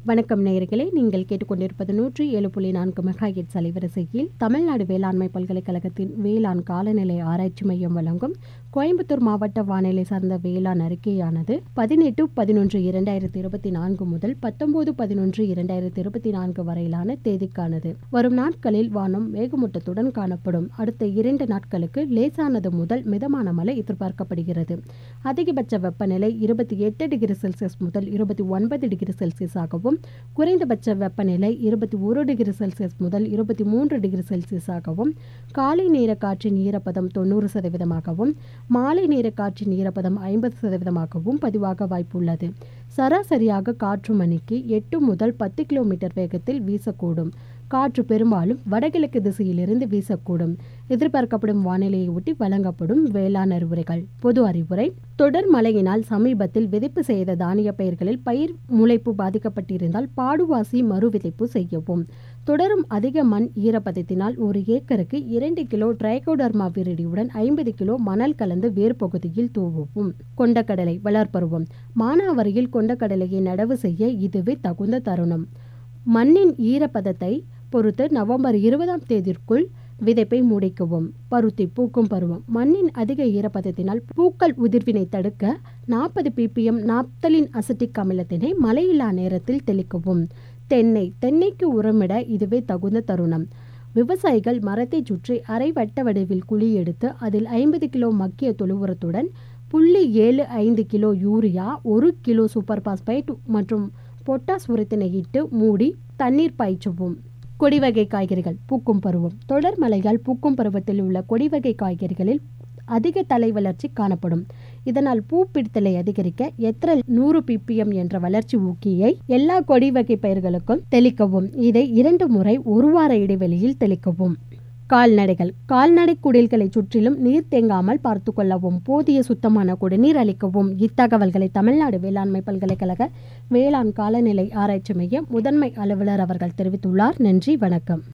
வணக்கம் நேயர்களே, நீங்கள் கேட்டுக்கொண்டிருப்பது 107.4 மெகாஹெர்ட்ஸ் அலைவரிசையில் தமிழ்நாடு வேளாண்மை பல்கலைக்கழகத்தின் வேளாண் காலநிலை ஆராய்ச்சி மையம் வழங்கும் கோயம்புத்தூர் மாவட்ட வானிலை சார்ந்த வேளாண் அறிக்கையானது 18/11/2024 முதல் 19/11/2024 வரையிலான தேதிக்கானது. வரும் நாட்களில் வானம் மேகமூட்டத்துடன் காணப்படும். அடுத்த 2 நாட்களுக்கு லேசானது முதல் மிதமான மழை எதிர்பார்க்கப்படுகிறது. அதிகபட்ச வெப்பநிலை 28 டிகிரி செல்சியஸ் முதல் 29 டிகிரி செல்சியஸ் ஆகவும், குறைந்தபட்ச வெப்பநிலை 21 டிகிரி செல்சியஸ் முதல் 23 டிகிரி செல்சியஸ் ஆகவும், காலை நேர காற்றின் ஈரப்பதம் 90%ஆகவும், மாலை நேர காற்றின் ஈரப்பதம் 50%ஆகவும் பதிவாக வாய்ப்புள்ளது. சராசரியாக காற்று மணிக்கு 8 முதல் 10 கிலோமீட்டர் வேகத்தில் வீசக்கூடும். காற்று பெரும்பாலும் வடகிழக்கு திசையிலிருந்து வீசக்கூடும். எதிர்பார்க்கப்படும் வானிலையை ஒட்டி வழங்கப்படும் வேளாண் அறிவுரைகள். பொது அறிவுரை: தொடர் மழையினால் சமீபத்தில் விதைப்பு செய்த தானிய பயிர்களில் பயிர் முளைப்பு பாதிக்கப்பட்டிருந்தால் பாடுவாசி மறு விதைப்பு செய்யவும். தொடரும் அதிக மண் ஈரப்பதத்தினால் ஒரு ஏக்கருக்கு 2 கிலோ ட்ரைகோடர்மா விரிடியுடன் 50 கிலோ மணல் கலந்து வேர் பகுதியில் தூவவும். கொண்டக்கடலை வளர்ப்பருவம்: மானாவாரியில் கொண்டக்கடலையை நடவு செய்ய இதுவே தகுந்த தருணம். மண்ணின் ஈரப்பதத்தை பொறுத்து நவம்பர் 20ஆம் தேதிக்குள் விதைப்பை முடிக்கவும். பருத்தி பூக்கும் பருவம்: மண்ணின் அதிக ஈரப்பதத்தினால் பூக்கள் உதிர்வினை தடுக்க 40 ppm நாப்தலின் அசிட்டிக் அமிலத்தினை மழையில்லா நேரத்தில் தெளிக்கவும். தென்னைக்கு உரமிட இதுவே தகுந்த தருணம். விவசாயிகள் மரத்தை சுற்றி அரை வட்ட வடிவில் குழி எடுத்து அதில் 50 கிலோ மக்கிய தொழு உரத்துடன் 0.75 kilo urea, 1 kilo super phosphate மற்றும் பொட்டாஸ் உரத்தினை இட்டு மூடி தண்ணீர் பாய்ச்சவும். கொடிவகை காய்கறிகள் பூக்கும் பருவம்: தொடர் மழையால் பூக்கும் பருவத்தில் உள்ள கொடிவகை காய்கறிகளில் அதிக தலை வளர்ச்சி காணப்படும். இதனால் பூ பிடித்தலை அதிகரிக்க எத்ரல் 100 ppm என்ற வளர்ச்சி ஊக்கியை எல்லா கொடிவகை பயிர்களுக்கும் தெளிக்கவும். இதை 2 முறை 1 வார இடைவெளியில் தெளிக்கவும். கால்நடை குடில்களை சுற்றிலும் நீர் தேங்காமல் பார்த்து கொள்ளவும். போதிய சுத்தமான குடிநீர் அளிக்கவும். இத்தகவல்களை தமிழ்நாடு வேளாண்மை பல்கலைக்கழக வேளாண் காலநிலை ஆராய்ச்சி மைய முதன்மை அலுவலர் அவர்கள் தெரிவித்துள்ளார். நன்றி, வணக்கம்.